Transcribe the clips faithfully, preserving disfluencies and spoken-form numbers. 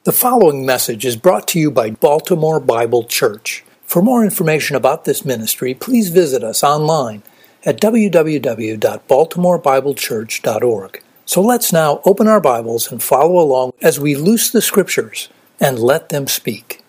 The following message is brought to you by Baltimore Bible Church. For more information about this ministry, please visit us online at w w w dot baltimore bible church dot org. So let's now open our Bibles and follow along as we loose the Scriptures and let them speak.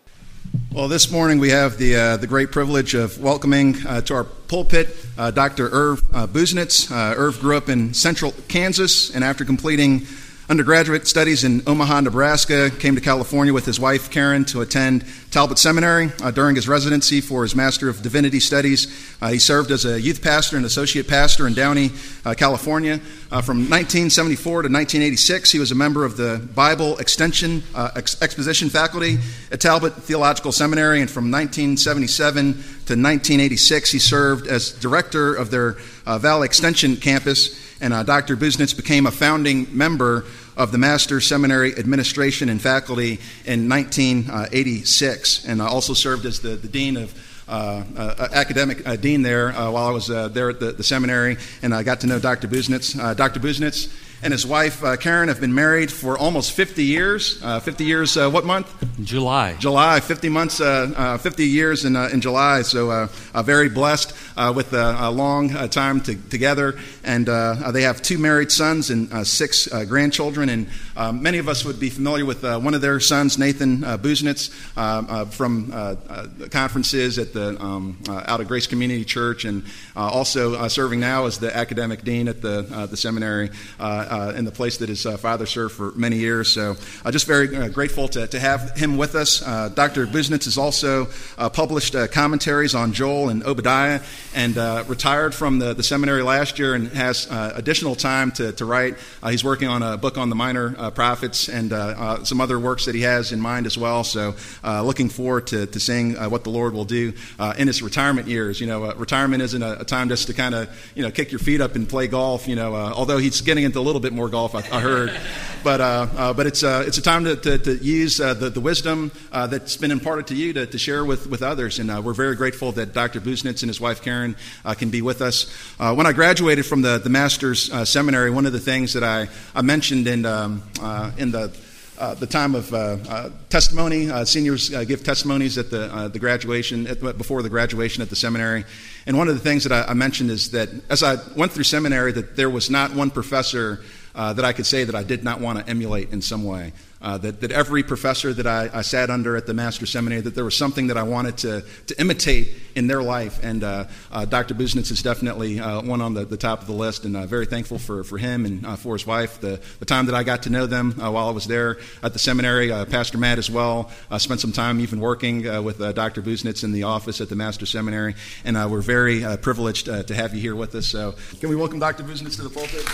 Well, this morning we have the uh, the great privilege of welcoming uh, to our pulpit uh, Doctor Irv uh, Busenitz. Uh, Irv grew up in central Kansas, and after completing undergraduate studies in Omaha, Nebraska, came to California with his wife, Karen, to attend Talbot Seminary. Uh, during his residency for his Master of Divinity Studies, uh, he served as a youth pastor and associate pastor in Downey, uh, California. Uh, from nineteen seventy-four to nineteen eighty-six, he was a member of the Bible Extension uh, ex- Exposition faculty at Talbot Theological Seminary, and from nineteen seventy-seven to nineteen eighty-six, he served as director of their uh, Valley Extension campus. And uh, Doctor Busenitz became a founding member of the Master Seminary Administration and Faculty in nineteen eighty-six, and uh, also served as the, the Dean of Uh, uh, academic uh, dean there uh, while I was uh, there at the, the seminary, and I got to know Doctor Busenitz. Uh, Doctor Busenitz and his wife, uh, Karen, have been married for almost fifty years. Uh, fifty years, uh, what month? July. July, fifty months, uh, uh, fifty years in uh, in July. So uh, uh, very blessed uh, with uh, a long uh, time to, together. And uh, they have two married sons and uh, six uh, grandchildren. And uh, many of us would be familiar with uh, one of their sons, Nathan uh, Busenitz, uh, uh, from uh, uh, conferences at the um, uh, out of Grace Community Church, and uh, also uh, serving now as the academic dean at the uh, the seminary. Uh, Uh, in the place that his uh, father served for many years. So uh, just very uh, grateful to, to have him with us. Uh, Doctor Busenitz has also uh, published uh, commentaries on Joel and Obadiah, and uh, retired from the, the seminary last year and has uh, additional time to, to write. Uh, he's working on a book on the minor uh, prophets and uh, uh, some other works that he has in mind as well. So uh, looking forward to, to seeing uh, what the Lord will do uh, in his retirement years. You know, uh, retirement isn't a, a time just to kind of, you know, kick your feet up and play golf, you know, uh, although he's getting into a little bit more golf, I, I heard, but uh, uh, but it's uh, it's a time to, to, to use uh, the, the wisdom uh, that's been imparted to you to, to share with, with others, and uh, we're very grateful that Doctor Busenitz and his wife Karen uh, can be with us. Uh, when I graduated from the the Master's uh, Seminary, one of the things that I, I mentioned in um, uh, in the Uh, the time of uh, uh, testimony, uh, seniors uh, give testimonies at the uh, the graduation, at the, before the graduation at the seminary. And one of the things that I, I mentioned is that as I went through seminary, that there was not one professor uh, that I could say that I did not want to emulate in some way. Uh, that, that every professor that I, I sat under at the Master Seminary, that there was something that I wanted to, to imitate in their life. And uh, uh, Doctor Busenitz is definitely uh, one on the, the top of the list, and uh, very thankful for, for him and uh, for his wife. The, the time that I got to know them uh, while I was there at the seminary, uh, Pastor Matt as well, uh, spent some time even working uh, with uh, Doctor Busenitz in the office at the Master Seminary. And uh, we're very uh, privileged uh, to have you here with us. So can we welcome Doctor Busenitz to the pulpit?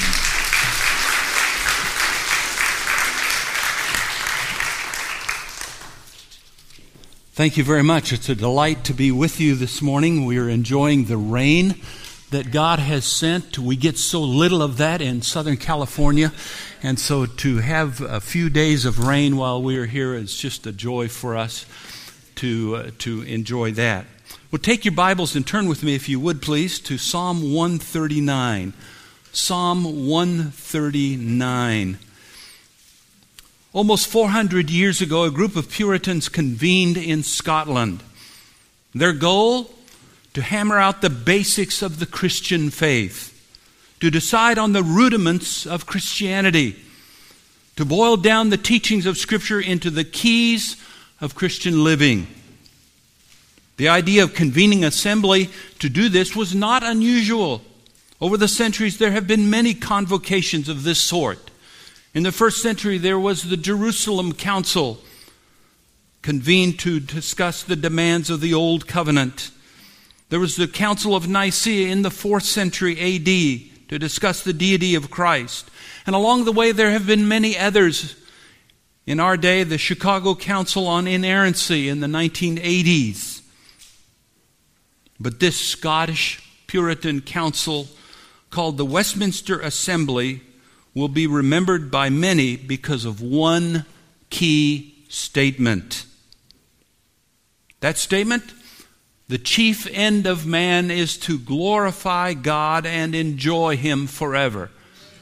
Thank you very much. It's a delight to be with you this morning. We are enjoying the rain that God has sent. We get so little of that in Southern California, and so to have a few days of rain while we are here is just a joy for us to uh, to enjoy that. Well, take your Bibles and turn with me, if you would please, to Psalm one thirty-nine. Psalm one thirty-nine. Almost four hundred years ago, a group of Puritans convened in Scotland. Their goal? To hammer out the basics of the Christian faith, to decide on the rudiments of Christianity, to boil down the teachings of Scripture into the keys of Christian living. The idea of convening assembly to do this was not unusual. Over the centuries, there have been many convocations of this sort. In the first century, there was the Jerusalem Council, convened to discuss the demands of the Old Covenant. There was the Council of Nicaea in the fourth century A D to discuss the deity of Christ. And along the way, there have been many others. In our day, the Chicago Council on Inerrancy in the nineteen eighties. But this Scottish Puritan Council, called the Westminster Assembly, will be remembered by many because of one key statement. That statement? The chief end of man is to glorify God and enjoy Him forever.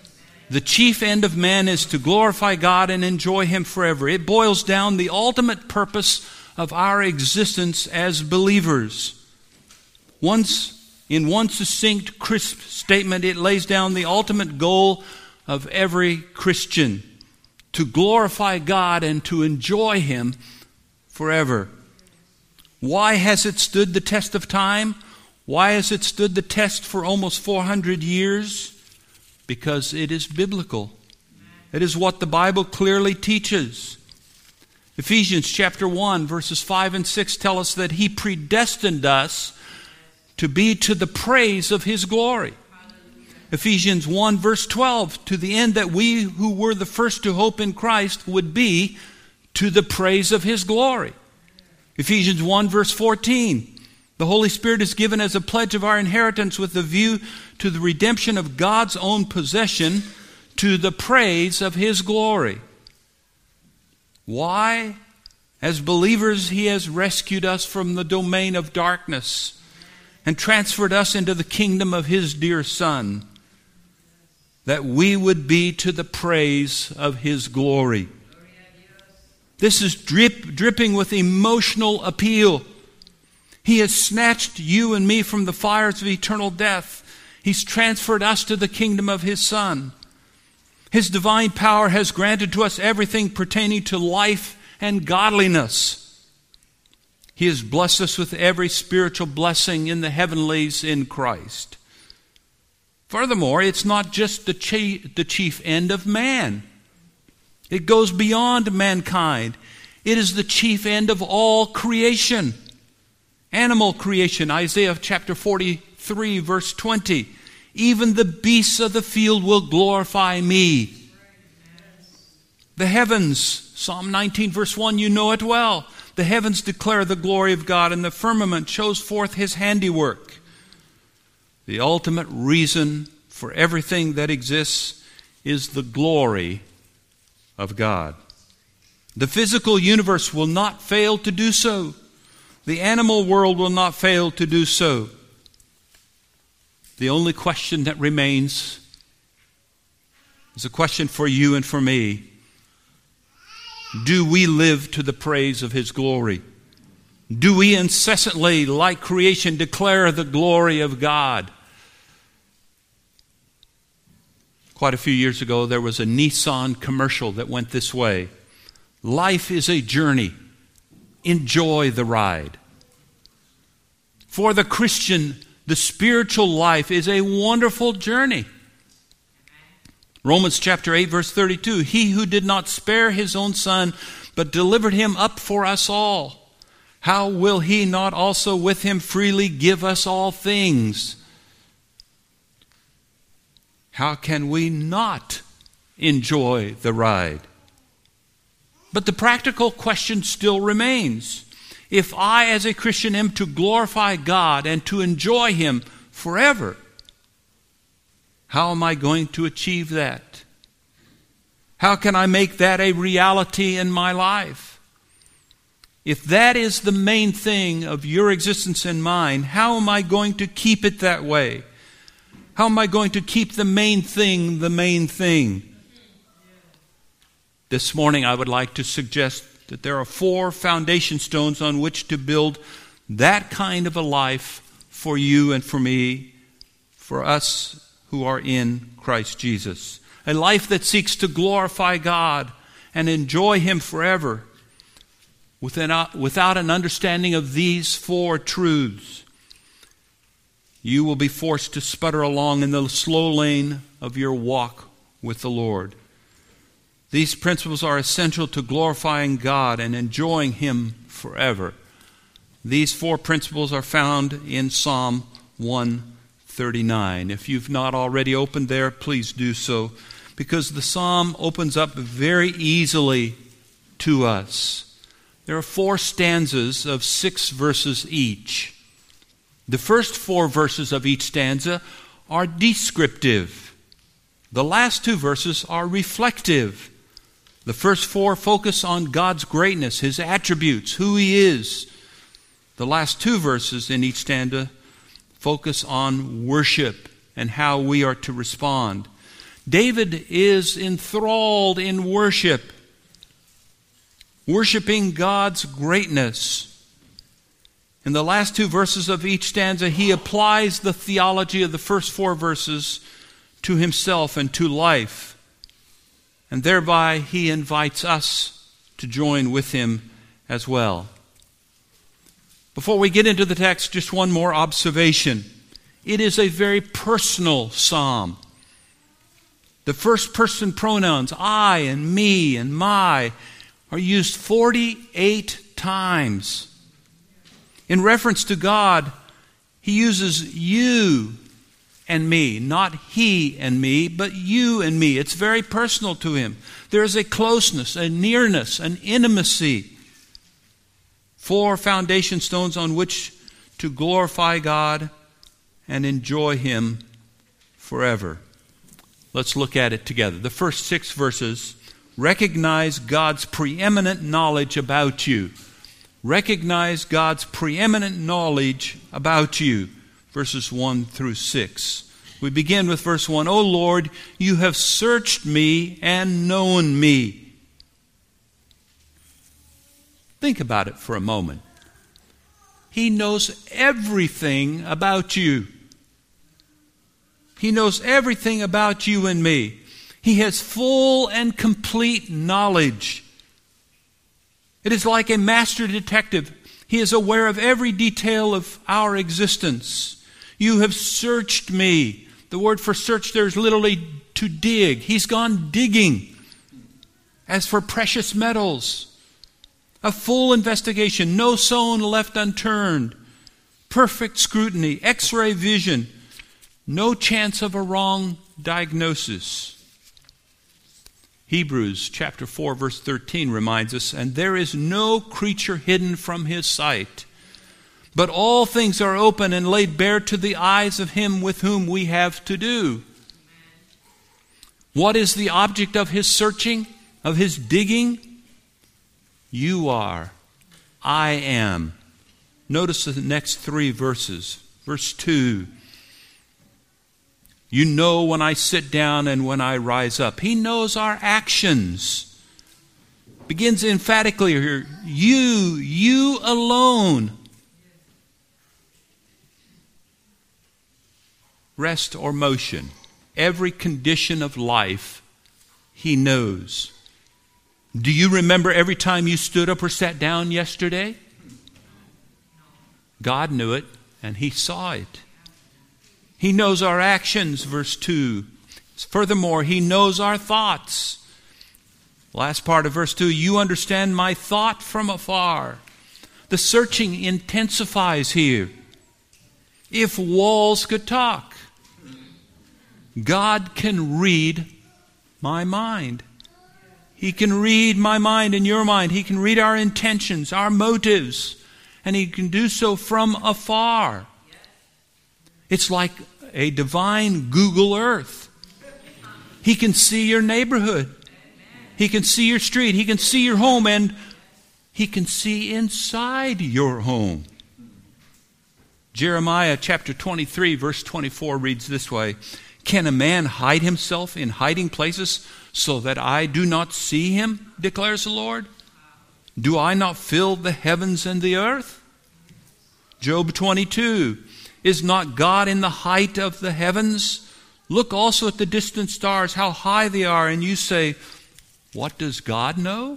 The chief end of man is to glorify God and enjoy Him forever. It boils down the ultimate purpose of our existence as believers. Once, in one succinct, crisp statement, it lays down the ultimate goal of every Christian: to glorify God and to enjoy Him forever. Why has it stood the test of time? Why has it stood the test for almost four hundred years? Because it is biblical. It is what the Bible clearly teaches. Ephesians chapter one, verses five and six tell us that He predestined us to be to the praise of His glory. Ephesians one, verse twelve, to the end that we who were the first to hope in Christ would be to the praise of His glory. Ephesians one, verse fourteen, the Holy Spirit is given as a pledge of our inheritance with a view to the redemption of God's own possession, to the praise of His glory. Why? As believers, He has rescued us from the domain of darkness and transferred us into the kingdom of His dear Son, that we would be to the praise of His glory. This is drip, dripping with emotional appeal. He has snatched you and me from the fires of eternal death. He's transferred us to the kingdom of His Son. His divine power has granted to us everything pertaining to life and godliness. He has blessed us with every spiritual blessing in the heavenlies in Christ. Furthermore, it's not just the chief, the chief end of man. It goes beyond mankind. It is the chief end of all creation. Animal creation, Isaiah chapter forty-three, verse twenty. Even the beasts of the field will glorify me. The heavens, Psalm nineteen, verse one, you know it well. The heavens declare the glory of God, and the firmament shows forth His handiwork. The ultimate reason for everything that exists is the glory of God. The physical universe will not fail to do so. The animal world will not fail to do so. The only question that remains is a question for you and for me. Do we live to the praise of His glory? Do we incessantly, like creation, declare the glory of God? Quite a few years ago, there was a Nissan commercial that went this way: life is a journey. Enjoy the ride. For the Christian, the spiritual life is a wonderful journey. Romans chapter eight, verse thirty-two, He who did not spare His own Son, but delivered Him up for us all, how will He not also with Him freely give us all things? How can we not enjoy the ride? But the practical question still remains. If I, as a Christian, am to glorify God and to enjoy Him forever, how am I going to achieve that? How can I make that a reality in my life? If that is the main thing of your existence and mine, how am I going to keep it that way? How am I going to keep the main thing the main thing? This morning I would like to suggest that there are four foundation stones on which to build that kind of a life for you and for me, for us who are in Christ Jesus. A life that seeks to glorify God and enjoy Him forever without, without an understanding of these four truths. You will be forced to sputter along in the slow lane of your walk with the Lord. These principles are essential to glorifying God and enjoying Him forever. These four principles are found in Psalm one thirty-nine. If you've not already opened there, please do so, because the psalm opens up very easily to us. There are four stanzas of six verses each. The first four verses of each stanza are descriptive. The last two verses are reflective. The first four focus on God's greatness, His attributes, who He is. The last two verses in each stanza focus on worship and how we are to respond. David is enthralled in worship, worshiping God's greatness. In the last two verses of each stanza, he applies the theology of the first four verses to himself and to life. And thereby he invites us to join with him as well. Before we get into the text, just one more observation. It is a very personal psalm. The first person pronouns, I and me and my, are used forty-eight times. In reference to God, he uses you and me, not he and me, but you and me. It's very personal to him. There is a closeness, a nearness, an intimacy. Four foundation stones on which to glorify God and enjoy him forever. Let's look at it together. The first six verses recognize God's preeminent knowledge about you. Recognize God's preeminent knowledge about you. Verses one through six. We begin with verse one. O Lord, you have searched me and known me. Think about it for a moment. He knows everything about you. He knows everything about you and me. He has full and complete knowledge. It is like a master detective. He is aware of every detail of our existence. You have searched me. The word for search there is literally to dig. He's gone digging. As for precious metals, a full investigation, no stone left unturned, perfect scrutiny, X-ray vision, no chance of a wrong diagnosis. Hebrews chapter four verse thirteen reminds us, and there is no creature hidden from his sight, but all things are open and laid bare to the eyes of him with whom we have to do. What is the object of his searching, of his digging? You are. I am. Notice the next three verses. Verse two. You know when I sit down and when I rise up. He knows our actions. Begins emphatically here. You, you alone. Rest or motion. Every condition of life, he knows. Do you remember every time you stood up or sat down yesterday? God knew it, and he saw it. He knows our actions, verse two. Furthermore, he knows our thoughts. Last part of verse two, you understand my thought from afar. The searching intensifies here. If walls could talk, God can read my mind. He can read my mind and your mind. He can read our intentions, our motives, and he can do so from afar. It's like a divine Google Earth. He can see your neighborhood. He can see your street. He can see your home, and he can see inside your home. Jeremiah chapter twenty-three, verse twenty-four reads this way, can a man hide himself in hiding places so that I do not see him, declares the Lord? Do I not fill the heavens and the earth? Job twenty-two, is not God in the height of the heavens? Look also at the distant stars, how high they are, and you say, what does God know?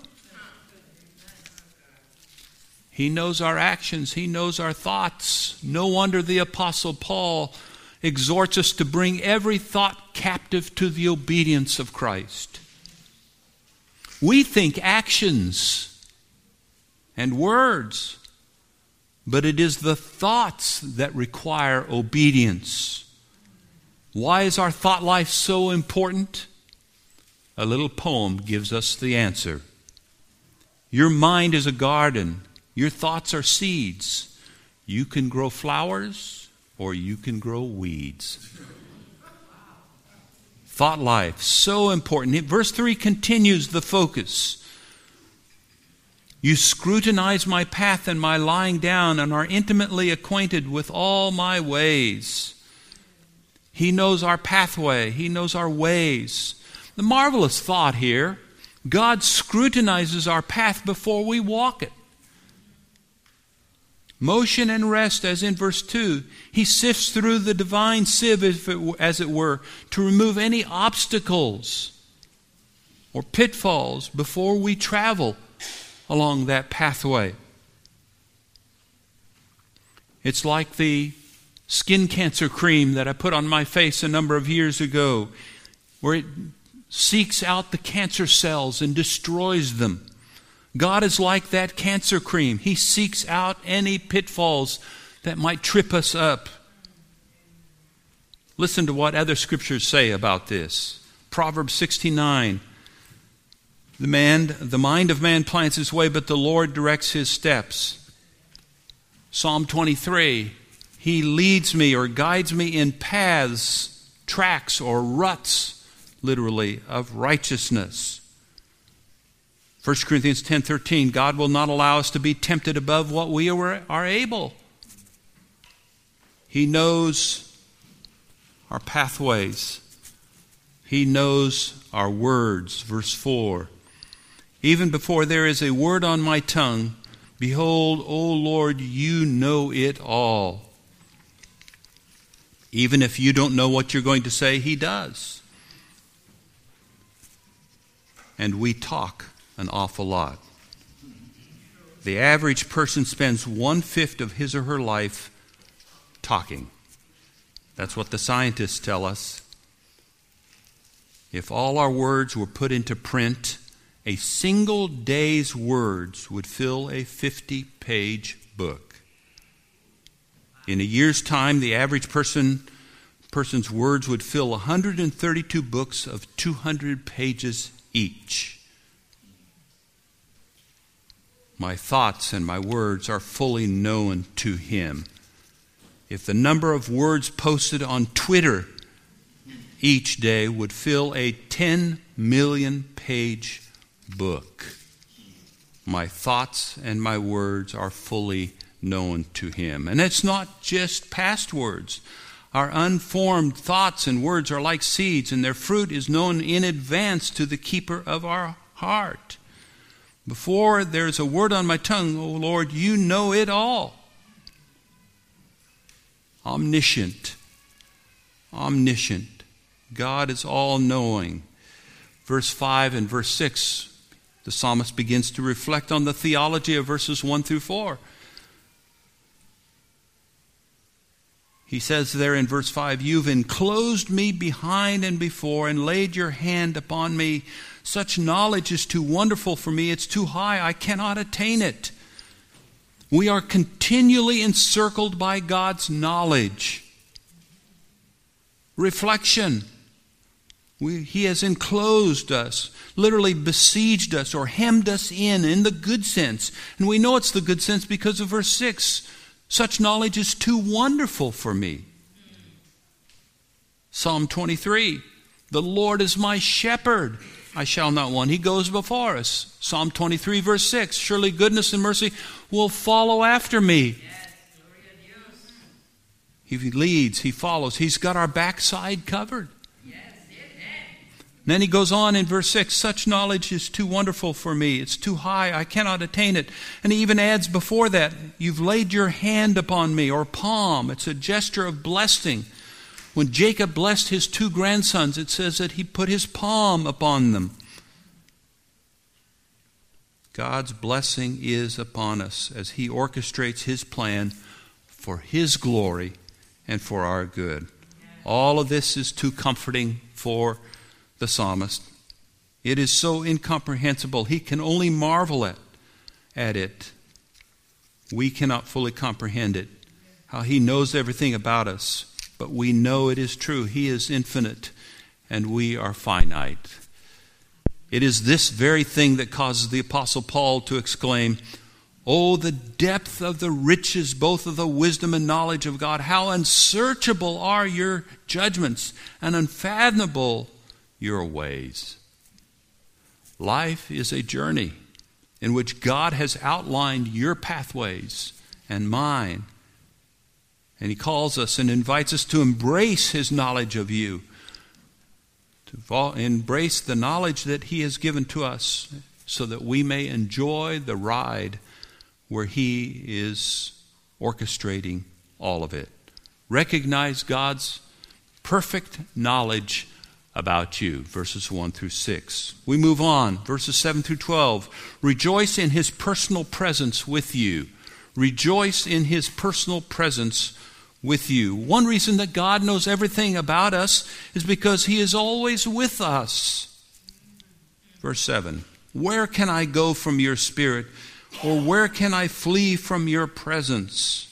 He knows our actions. He knows our thoughts. No wonder the Apostle Paul exhorts us to bring every thought captive to the obedience of Christ. We think actions and words, but it is the thoughts that require obedience. Why is our thought life so important? A little poem gives us the answer. Your mind is a garden. Your thoughts are seeds. You can grow flowers or you can grow weeds. Thought life, so important. Verse three continues the focus. You scrutinize my path and my lying down and are intimately acquainted with all my ways. He knows our pathway. He knows our ways. The marvelous thought here, God scrutinizes our path before we walk it. Motion and rest, as in verse two. He sifts through the divine sieve, if it were, as it were, to remove any obstacles or pitfalls before we travel along that pathway. It's like the skin cancer cream that I put on my face a number of years ago, where it seeks out the cancer cells and destroys them. God is like that cancer cream. He seeks out any pitfalls that might trip us up. Listen to what other scriptures say about this. Proverbs sixty-nine. The man, the mind of man plans his way, but the Lord directs his steps. Psalm twenty-three. He leads me or guides me in paths, tracks, or ruts, literally, of righteousness. First Corinthians ten thirteen, God will not allow us to be tempted above what we are able. He knows our pathways. He knows our words. Verse four, even before there is a word on my tongue, behold, O Lord, you know it all. Even if you don't know what you're going to say, He does. And we talk an awful lot. The average person spends one-fifth of his or her life talking. That's what the scientists tell us. If all our words were put into print, a single day's words would fill a fifty-page book. In a year's time, the average person person's words would fill one hundred thirty-two books of two hundred pages each. My thoughts and my words are fully known to Him. If the number of words posted on Twitter each day would fill a ten million page book, my thoughts and my words are fully known to Him. And it's not just past words. Our unformed thoughts and words are like seeds, and their fruit is known in advance to the keeper of our heart. Before there's a word on my tongue, O Lord, you know it all. Omniscient. Omniscient. God is all-knowing. Verse five and verse six, the psalmist begins to reflect on the theology of verses one through four. He says there in verse five, you've enclosed me behind and before and laid your hand upon me. Such knowledge is too wonderful for me. It's too high. I cannot attain it. We are continually encircled by God's knowledge. Reflection. We, he has enclosed us, literally besieged us or hemmed us in, in the good sense. And we know it's the good sense because of verse six. Such knowledge is too wonderful for me. Psalm twenty-three. The Lord is my shepherd. I shall not want. He goes before us. Psalm twenty-three, verse six. Surely goodness and mercy will follow after me. He leads, He follows. He's got our backside covered. Then he goes on in verse six, such knowledge is too wonderful for me. It's too high. I cannot attain it. And he even adds before that, you've laid your hand upon me, or palm. It's a gesture of blessing. When Jacob blessed his two grandsons, it says that he put his palm upon them. God's blessing is upon us as He orchestrates His plan for His glory and for our good. All of this is too comforting for the psalmist. It is so incomprehensible. He can only marvel at, at it. We cannot fully comprehend it. How He knows everything about us. But we know it is true. He is infinite and we are finite. It is this very thing that causes the Apostle Paul to exclaim, oh, the depth of the riches, both of the wisdom and knowledge of God. How unsearchable are your judgments and unfathomable your ways. Life is a journey in which God has outlined your pathways and mine. And he calls us and invites us to embrace his knowledge of you, to embrace the knowledge that he has given to us so that we may enjoy the ride where he is orchestrating all of it. Recognize God's perfect knowledge about you, verses one through six. We move on, verses seven through twelve. Rejoice in his personal presence with you. Rejoice in his personal presence with you. One reason that God knows everything about us is because he is always with us. Verse seven. Where can I go from your spirit, or where can I flee from your presence?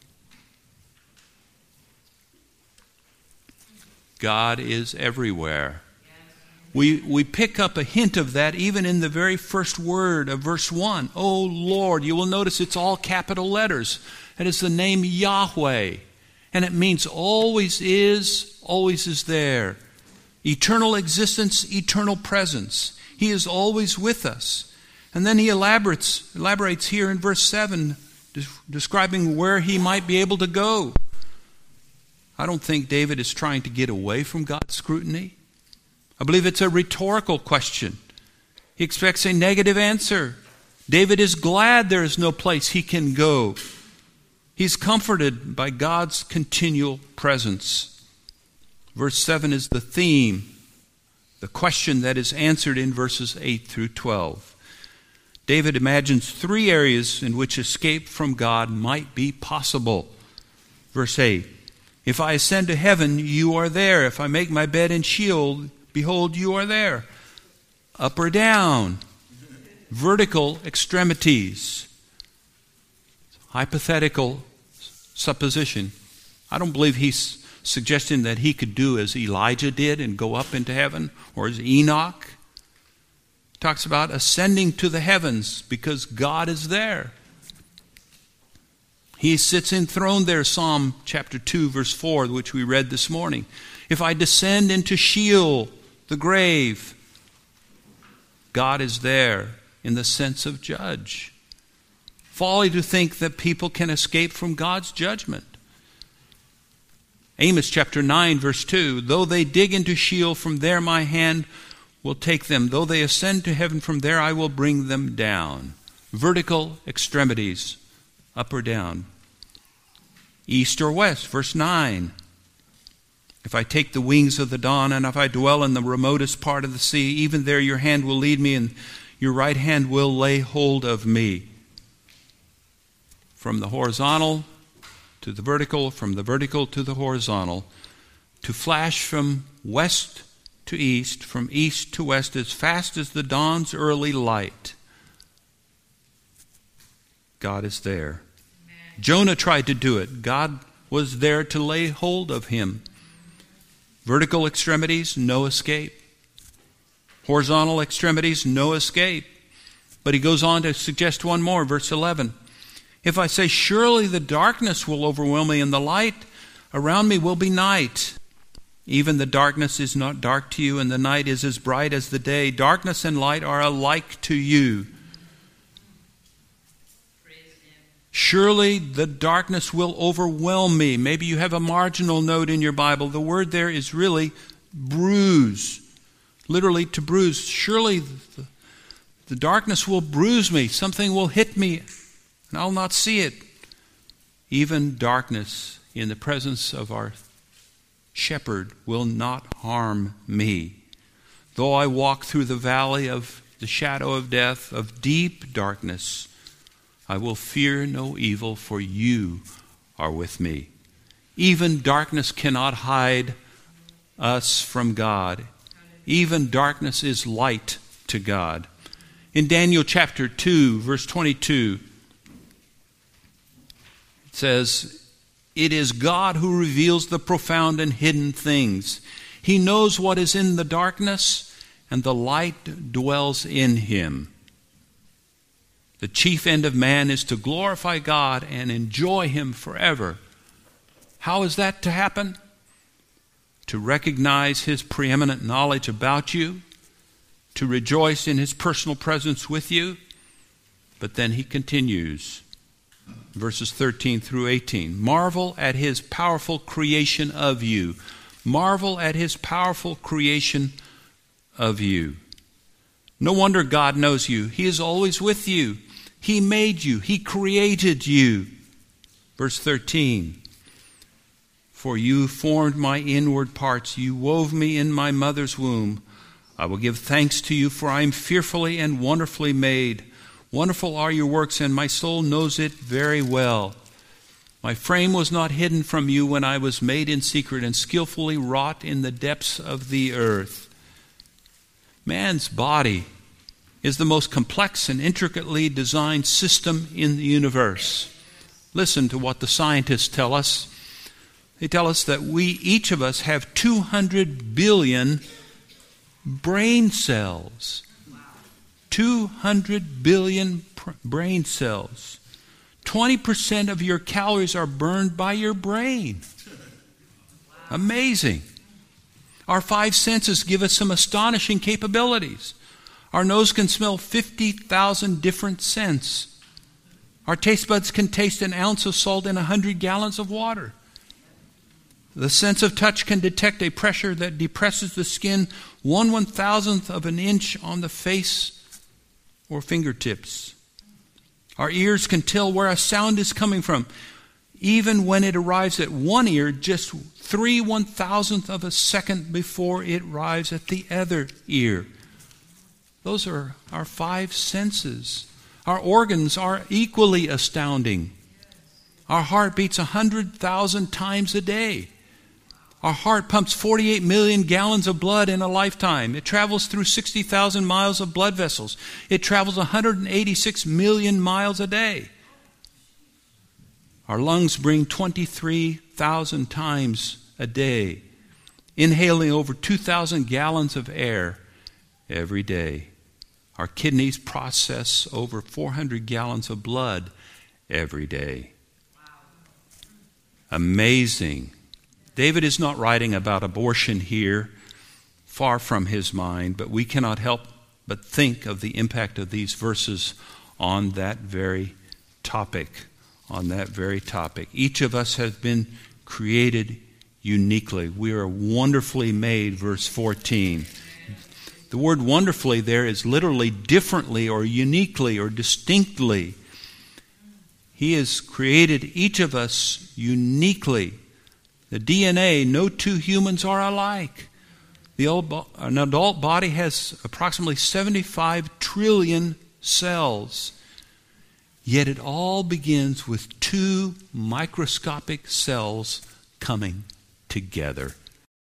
God is everywhere. We, we pick up a hint of that even in the very first word of verse one. Oh Lord, you will notice it's all capital letters. That is the name Yahweh. And it means always is, always is there. Eternal existence, eternal presence. He is always with us. And then he elaborates, elaborates here in verse seven, describing where he might be able to go. I don't think David is trying to get away from God's scrutiny. I believe it's a rhetorical question. He expects a negative answer. David is glad there is no place he can go. He's comforted by God's continual presence. Verse seven is the theme, the question that is answered in verses eight through twelve. David imagines three areas in which escape from God might be possible. Verse eight. If I ascend to heaven, you are there. If I make my bed in Sheol, behold, you are there. Up or down. Vertical extremities. Hypothetical supposition. I don't believe he's suggesting that he could do as Elijah did and go up into heaven, or as Enoch. He talks about ascending to the heavens because God is there. He sits enthroned there, Psalm chapter two, verse four, which we read this morning. If I descend into Sheol, the grave, God is there in the sense of judge. Folly to think that people can escape from God's judgment. Amos chapter nine, verse two, though they dig into Sheol, from there my hand will take them. Though they ascend to heaven, from there I will bring them down. Vertical extremities. Up or down. East or west, verse nine. If I take the wings of the dawn, and if I dwell in the remotest part of the sea, even there your hand will lead me, and your right hand will lay hold of me. From the horizontal to the vertical, from the vertical to the horizontal, to flash from west to east, from east to west, as fast as the dawn's early light. God is there. Amen. Jonah tried to do it. God was there to lay hold of him. Vertical extremities, no escape. Horizontal extremities, no escape. But he goes on to suggest one more, verse eleven. If I say, surely the darkness will overwhelm me, and the light around me will be night. Even the darkness is not dark to you, and the night is as bright as the day. Darkness and light are alike to you. Surely the darkness will overwhelm me. Maybe you have a marginal note in your Bible. The word there is really bruise. Literally to bruise. Surely the, the darkness will bruise me. Something will hit me, and I'll not see it. Even darkness in the presence of our shepherd will not harm me. Though I walk through the valley of the shadow of death, of deep darkness, I will fear no evil, for you are with me. Even darkness cannot hide us from God. Even darkness is light to God. In Daniel chapter two, verse twenty-two, it says, it is God who reveals the profound and hidden things. He knows what is in the darkness, and the light dwells in him. The chief end of man is to glorify God and enjoy him forever. How is that to happen? To recognize his preeminent knowledge about you, to rejoice in his personal presence with you. But then he continues, verses thirteen through eighteen. Marvel at his powerful creation of you. Marvel at his powerful creation of you. No wonder God knows you. He is always with you. He made you. He created you. Verse thirteen. For you formed my inward parts. You wove me in my mother's womb. I will give thanks to you, for I am fearfully and wonderfully made. Wonderful are your works, and my soul knows it very well. My frame was not hidden from you when I was made in secret and skillfully wrought in the depths of the earth. Man's body is the most complex and intricately designed system in the universe. Listen to what the scientists tell us. They tell us that we, each of us, have two hundred billion brain cells. two hundred billion pr- brain cells. twenty percent of your calories are burned by your brain. Amazing. Our five senses give us some astonishing capabilities. Our nose can smell fifty thousand different scents. Our taste buds can taste an ounce of salt in one hundred gallons of water. The sense of touch can detect a pressure that depresses the skin one one thousandth of an inch on the face or fingertips. Our ears can tell where a sound is coming from, even when it arrives at one ear just three one thousandth of a second before it arrives at the other ear. Those are our five senses. Our organs are equally astounding. Our heart beats one hundred thousand times a day. Our heart pumps forty-eight million gallons of blood in a lifetime. It travels through sixty thousand miles of blood vessels. It travels one hundred eighty-six million miles a day. Our lungs breathe twenty-three thousand times a day, inhaling over two thousand gallons of air every day. Our kidneys process over four hundred gallons of blood every day. Amazing. David is not writing about abortion here, far from his mind, but we cannot help but think of the impact of these verses on that very topic, on that very topic. Each of us has been created uniquely. We are wonderfully made, verse fourteen. The word wonderfully there is literally differently or uniquely or distinctly. He has created each of us uniquely. The D N A, no two humans are alike. The old, an adult body has approximately seventy-five trillion cells. Yet it all begins with two microscopic cells coming together.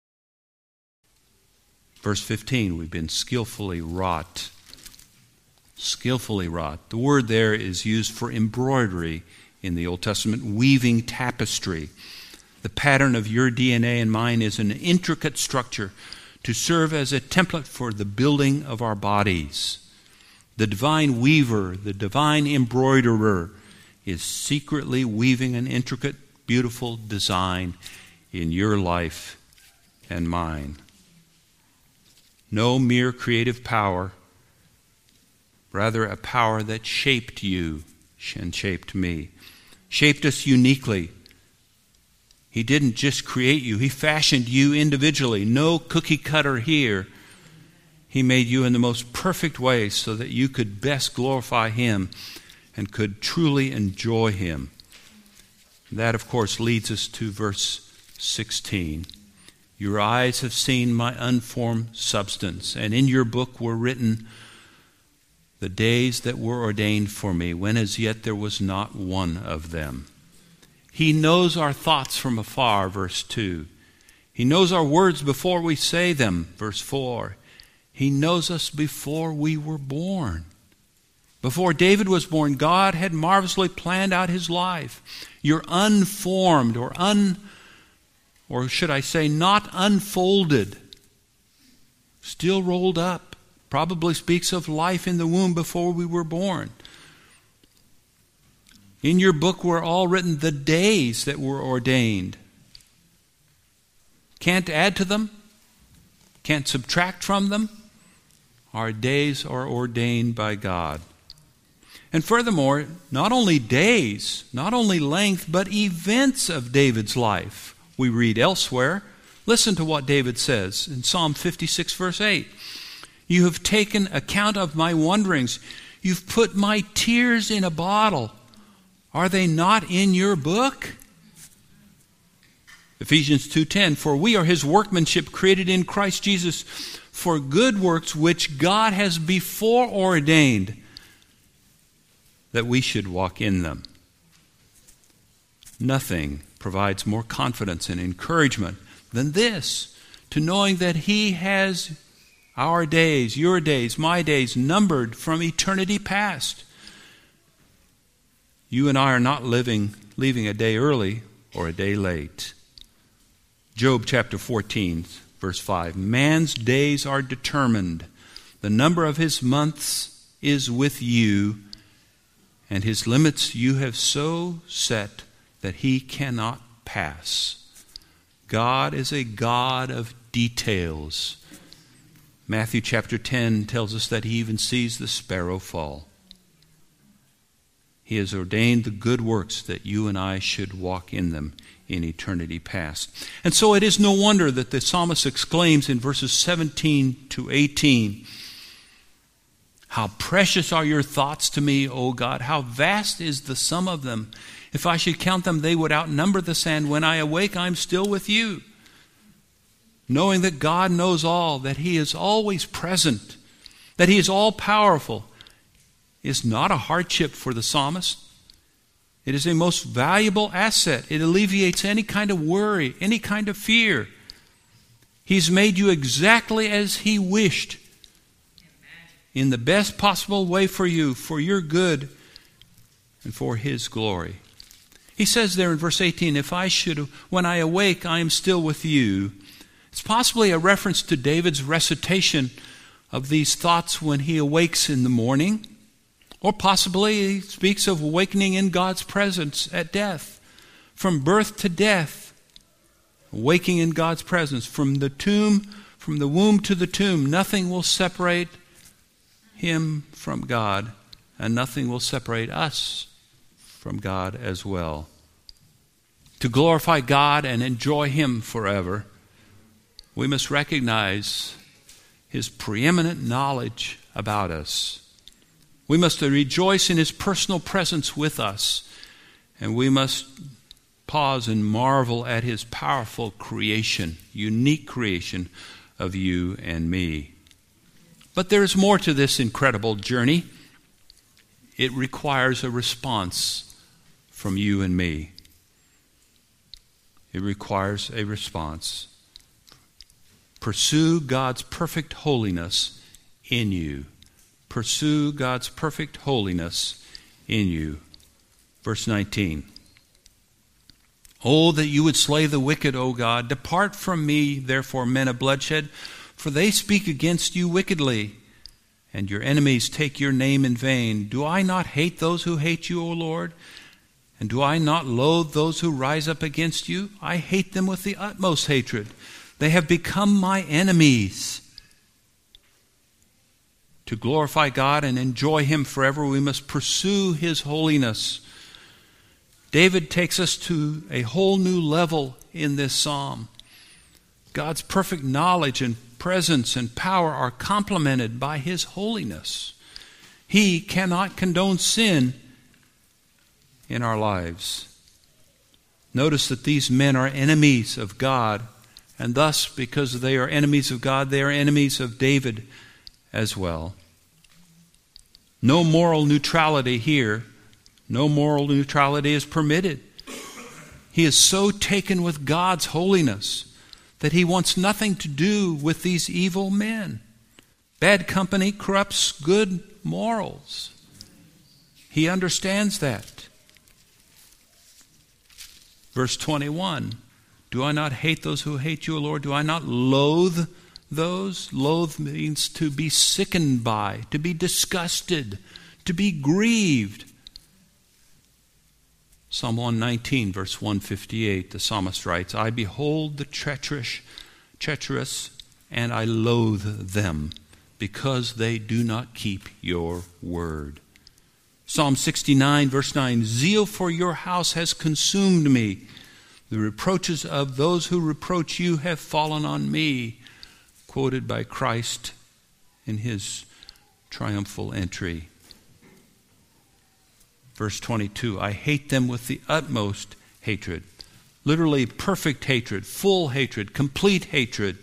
Verse fifteen, we've been skillfully wrought. Skillfully wrought. The word there is used for embroidery in the Old Testament, weaving tapestry. The pattern of your D N A and mine is an intricate structure to serve as a template for the building of our bodies. The divine weaver, the divine embroiderer, is secretly weaving an intricate, beautiful design in your life and mine. No mere creative power, rather a power that shaped you and shaped me, shaped us uniquely. He didn't just create you, he fashioned you individually. No cookie cutter here. He made you in the most perfect way so that you could best glorify him and could truly enjoy him. That, of course, leads us to verse sixteen. Your eyes have seen my unformed substance, and in your book were written the days that were ordained for me, when as yet there was not one of them. He knows our thoughts from afar, verse two. He knows our words before we say them, verse four. He knows us before we were born. Before David was born, God had marvelously planned out his life. You're unformed, or un, or should I say, not unfolded, still rolled up. Probably speaks of life in the womb before we were born. In your book were all written the days that were ordained. Can't add to them. Can't subtract from them. Our days are ordained by God. And furthermore, not only days, not only length, but events of David's life we read elsewhere. Listen to what David says in Psalm fifty-six, verse eight. You have taken account of my wanderings. You've put my tears in a bottle. Are they not in your book? Ephesians two ten, for we are his workmanship created in Christ Jesus for good works which God has before ordained that we should walk in them. Nothing provides more confidence and encouragement than this, to knowing that he has our days, your days, my days, numbered from eternity past. You and I are not living, leaving a day early or a day late. Job chapter fourteen, verse five. Man's days are determined. The number of his months is with you, and his limits you have so set that he cannot pass. God is a God of details. Matthew chapter ten tells us that he even sees the sparrow fall. He has ordained the good works that you and I should walk in them in eternity past. And so it is no wonder that the psalmist exclaims in verses seventeen to eighteen, how precious are your thoughts to me, O God. How vast is the sum of them. If I should count them, they would outnumber the sand. When I awake, I am still with you. Knowing that God knows all, that he is always present, that he is all-powerful, is not a hardship for the psalmist. It is a most valuable asset. It alleviates any kind of worry, any kind of fear. He's made you exactly as he wished, in the best possible way for you, for your good and for his glory. He says there in verse eighteen, if I should, when I awake, I am still with you. It's possibly a reference to David's recitation of these thoughts when he awakes in the morning. Or possibly he speaks of awakening in God's presence at death. From birth to death, waking in God's presence. From the tomb, from the womb to the tomb, nothing will separate him from God, and nothing will separate us from God as well. To glorify God and enjoy him forever, we must recognize his preeminent knowledge about us. We must rejoice in his personal presence with us, and we must pause and marvel at his powerful creation, unique creation of you and me. But there is more to this incredible journey. It requires a response from you and me. It requires a response. Pursue God's perfect holiness in you. Pursue God's perfect holiness in you. Verse nineteen. Oh, that you would slay the wicked, O God. Depart from me, therefore, men of bloodshed, for they speak against you wickedly, and your enemies take your name in vain. Do I not hate those who hate you, O Lord? And do I not loathe those who rise up against you? I hate them with the utmost hatred. They have become my enemies. To glorify God and enjoy him forever, we must pursue his holiness. David takes us to a whole new level in this psalm. God's perfect knowledge and presence and power are complemented by his holiness. He cannot condone sin in our lives. Notice that these men are enemies of God, and thus, because they are enemies of God, they are enemies of David as well. No moral neutrality here. No moral neutrality is permitted. He is so taken with God's holiness that he wants nothing to do with these evil men. Bad company corrupts good morals. He understands that. Verse twenty-one, do I not hate those who hate you, O Lord? Do I not loathe those? Loathe means to be sickened by, to be disgusted, to be grieved. Psalm one nineteen, verse one fifty-eight, the psalmist writes, I behold the treacherous, treacherous, and I loathe them, because they do not keep your word. Psalm sixty-nine, verse nine, zeal for your house has consumed me. The reproaches of those who reproach you have fallen on me. Quoted by Christ in his triumphal entry. Verse twenty-two, I hate them with the utmost hatred. Literally perfect hatred, full hatred, complete hatred.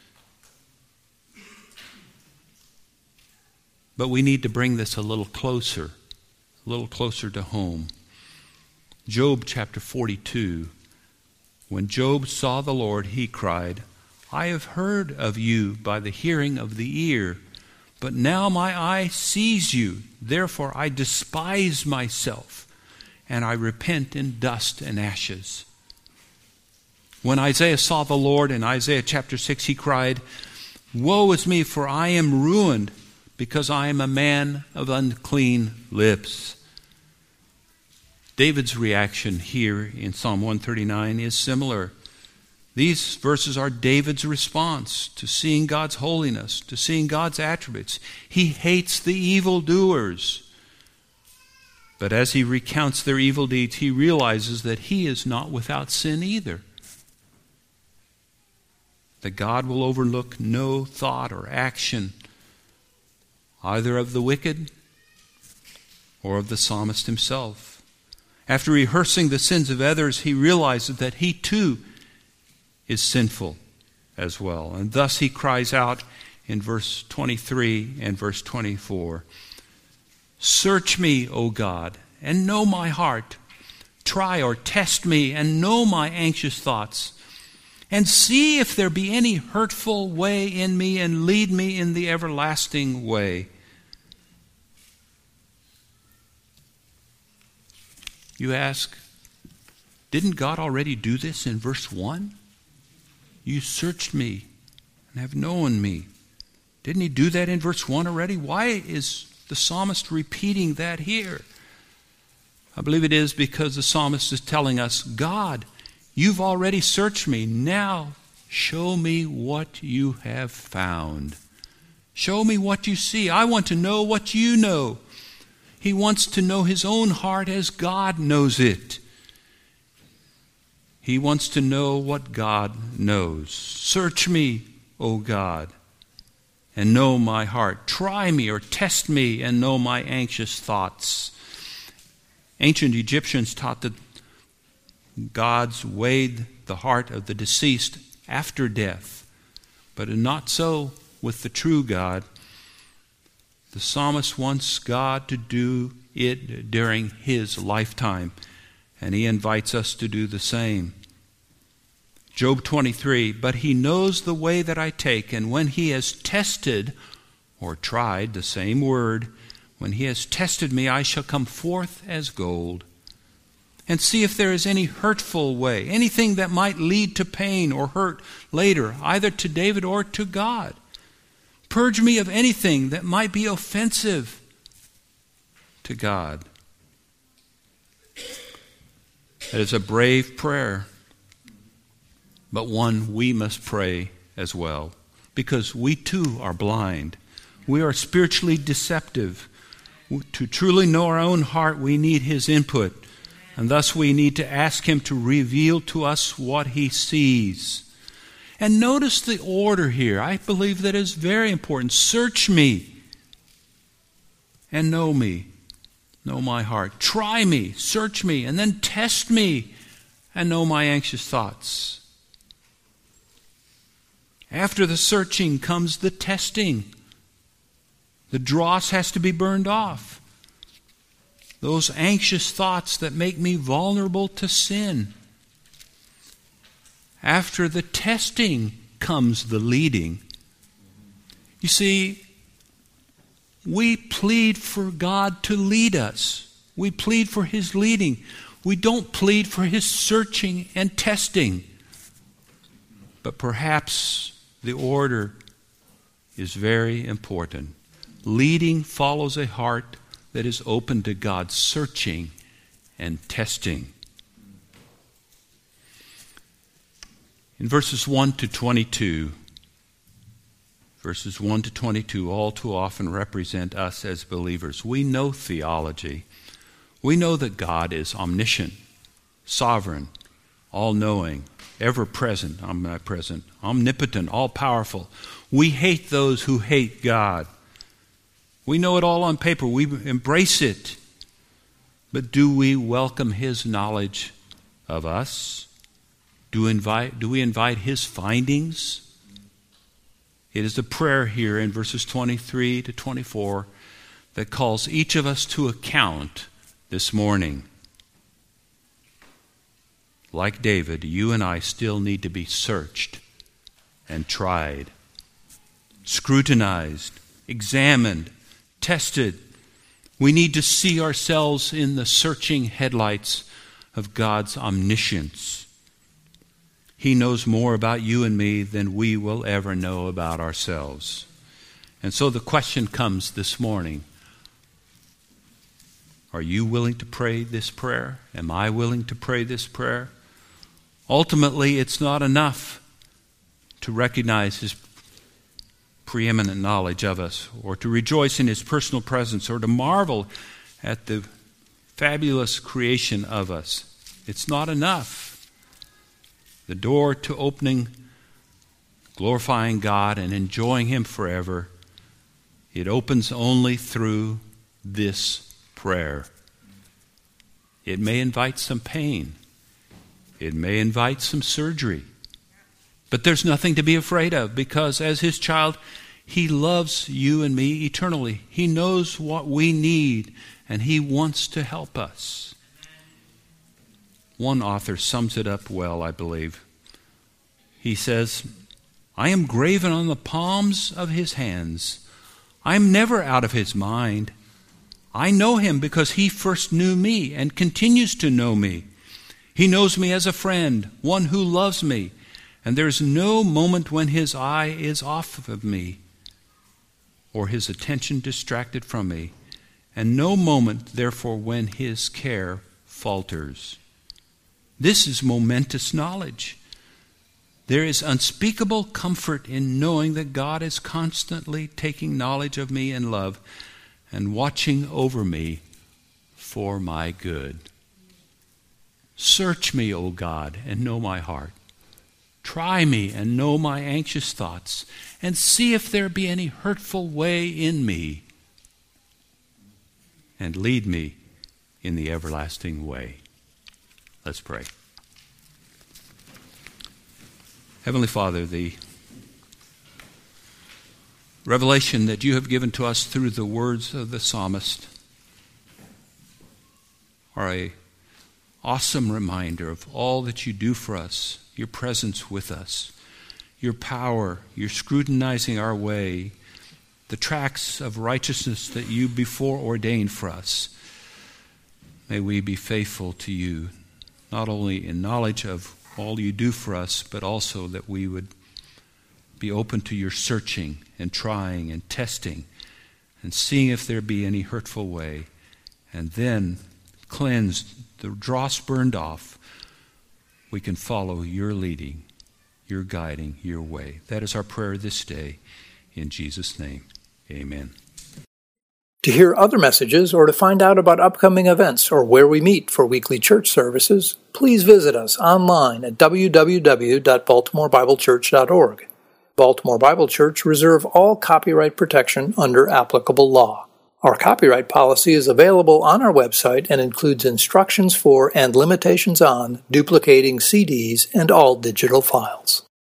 But we need to bring this a little closer, a little closer to home. Job chapter forty-two. When Job saw the Lord, he cried, I have heard of you by the hearing of the ear, but now my eye sees you. Therefore I despise myself, and I repent in dust and ashes. When Isaiah saw the Lord in Isaiah chapter six, he cried, woe is me, for I am ruined, because I am a man of unclean lips. David's reaction here in Psalm one thirty-nine is similar. These verses are David's response to seeing God's holiness, to seeing God's attributes. He hates the evildoers. But as he recounts their evil deeds, he realizes that he is not without sin either. That God will overlook no thought or action, either of the wicked or of the psalmist himself. After rehearsing the sins of others, he realizes that he too is sinful as well. And thus he cries out in verse twenty-three and verse twenty-four, search me, O God, and know my heart. Try or test me and know my anxious thoughts. And see if there be any hurtful way in me, and lead me in the everlasting way. You ask, didn't God already do this in verse one? You searched me and have known me. Didn't he do that in verse one already? Why is the psalmist repeating that here? I believe it is because the psalmist is telling us, God, you've already searched me. Now show me what you have found. Show me what you see. I want to know what you know. He wants to know his own heart as God knows it. He wants to know what God knows. Search me, O God, and know my heart. Try me or test me and know my anxious thoughts. Ancient Egyptians taught that gods weighed the heart of the deceased after death, but not so with the true God. The psalmist wants God to do it during his lifetime, and he invites us to do the same. Job twenty-three, but he knows the way that I take, and when he has tested, or tried, the same word, when he has tested me, I shall come forth as gold. And see if there is any hurtful way, anything that might lead to pain or hurt later, either to David or to God. Purge me of anything that might be offensive to God. That is a brave prayer, but one we must pray as well, because we too are blind. We are spiritually deceptive. To truly know our own heart, we need his input, and thus we need to ask him to reveal to us what he sees. And notice the order here. I believe that is very important. Search me and know me. Know my heart. Try me, search me, and then test me and know my anxious thoughts. After the searching comes the testing. The dross has to be burned off. Those anxious thoughts that make me vulnerable to sin. After the testing comes the leading. You see, we plead for God to lead us. We plead for his leading. We don't plead for his searching and testing. But perhaps the order is very important. Leading follows a heart that is open to God's searching and testing. In verses one to twenty-two, verses one to twenty-two all too often represent us as believers. We know theology. We know that God is omniscient, sovereign, all-knowing, ever-present, omnipresent, omnipotent, all-powerful. We hate those who hate God. We know it all on paper. We embrace it. But do we welcome His knowledge of us? Do, invite, do we invite His findings? It is the prayer here in verses twenty-three to twenty-four that calls each of us to account this morning. Like David, you and I still need to be searched and tried, scrutinized, examined, tested. We need to see ourselves in the searching headlights of God's omniscience. He knows more about you and me than we will ever know about ourselves. And so the question comes this morning, are you willing to pray this prayer? Am I willing to pray this prayer? Ultimately, it's not enough to recognize His preeminent knowledge of us, or to rejoice in His personal presence, or to marvel at the fabulous creation of us. It's not enough. The door to opening, glorifying God, and enjoying Him forever, it opens only through this prayer. It may invite some pain. It may invite some surgery. But there's nothing to be afraid of, because as His child, He loves you and me eternally. He knows what we need, and He wants to help us. One author sums it up well, I believe. He says, I am graven on the palms of His hands. I am never out of His mind. I know Him because He first knew me and continues to know me. He knows me as a friend, one who loves me, and there's no moment when His eye is off of me or His attention distracted from me, and no moment, therefore, when His care falters. This is momentous knowledge. There is unspeakable comfort in knowing that God is constantly taking knowledge of me in love and watching over me for my good. Search me, O God, and know my heart. Try me and know my anxious thoughts, and see if there be any hurtful way in me, and lead me in the everlasting way. Let's pray. Heavenly Father, the revelation that you have given to us through the words of the psalmist are an awesome reminder of all that you do for us, your presence with us, your power, your scrutinizing our way, the tracks of righteousness that you before ordained for us. May we be faithful to you, not only in knowledge of all you do for us, but also that we would be open to your searching and trying and testing and seeing if there be any hurtful way, and then cleansed, the dross burned off, we can follow your leading, your guiding, your way. That is our prayer this day. In Jesus' name, amen. To hear other messages or to find out about upcoming events or where we meet for weekly church services, please visit us online at w w w dot baltimore bible church dot org. Baltimore Bible Church reserve all copyright protection under applicable law. Our copyright policy is available on our website and includes instructions for and limitations on duplicating C Ds and all digital files.